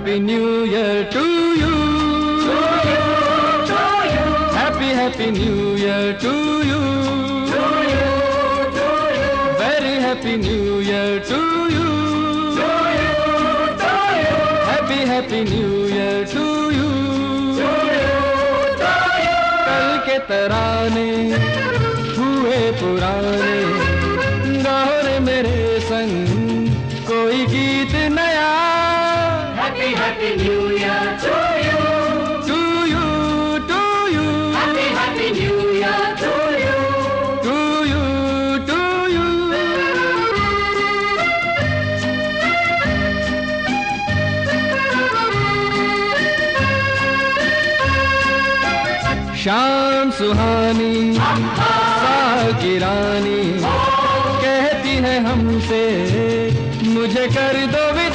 Happy New Year to you. Happy New Year to you. Very happy New Year to you. Happy New Year to you. कल के तराने हुए पुराने, दोहरे मेरे संग कोई गीत नया. Happy New Year to you. To you, to you. Happy New Year to you. To you, to you. शाम सुहानी सागिरानी कहती है हमसे, मुझे कर दो